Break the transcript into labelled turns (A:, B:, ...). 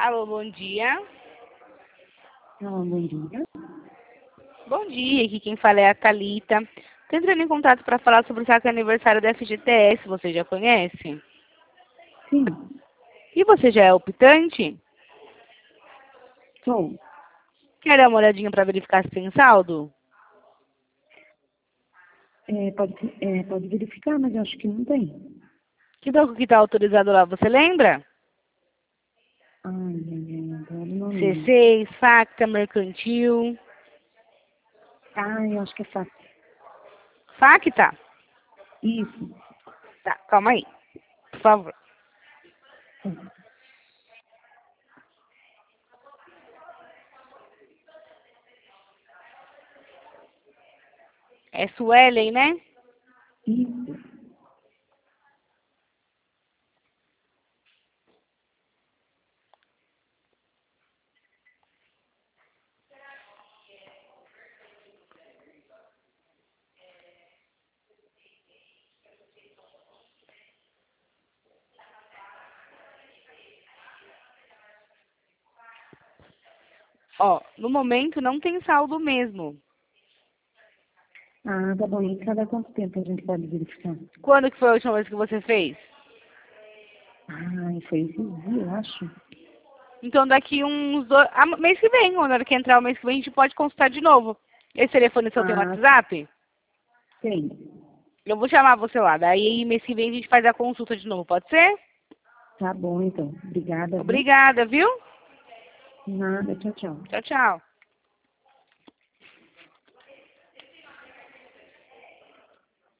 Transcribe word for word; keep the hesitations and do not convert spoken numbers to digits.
A: Alô, bom dia.
B: Alô, bom dia.
A: Bom dia, aqui quem fala é a Thalita. Estou entrando em contato para falar sobre o saque aniversário da F G T S, você já conhece?
B: Sim,
A: E você já é optante?
B: sou.
A: Quer dar uma olhadinha para verificar se tem saldo?
B: É, pode, é, pode verificar, mas eu acho que não tem.
A: Que banco que está autorizado lá, você lembra?
B: Ai, ai, ai, agora não
A: C
B: lembro.
A: seis, Facta, Mercantil.
B: Ah, eu acho que é fácil.
A: Facta?
B: Isso.
A: Tá, calma aí, por favor.
B: Sim.
A: É Suelen, né?
B: Isso.
A: Ó, no momento não tem saldo mesmo.
B: Ah, tá bom. E cada quanto tempo a gente pode verificar?
A: Quando que foi a última vez que você fez?
B: Ah, foi esse dia, eu acho.
A: Então daqui uns dois... Ah, mês que vem, quando hora que entrar o mês que vem, a gente pode consultar de novo. Esse telefone seu tem
B: Ah,
A: WhatsApp?
B: tem.
A: Eu vou chamar você lá. Daí mês que vem a gente faz a consulta de novo, pode ser?
B: Tá bom, então. Obrigada, viu?
A: Obrigada, viu?
B: Nada, tchau, tchau.
A: Tchau, tchau.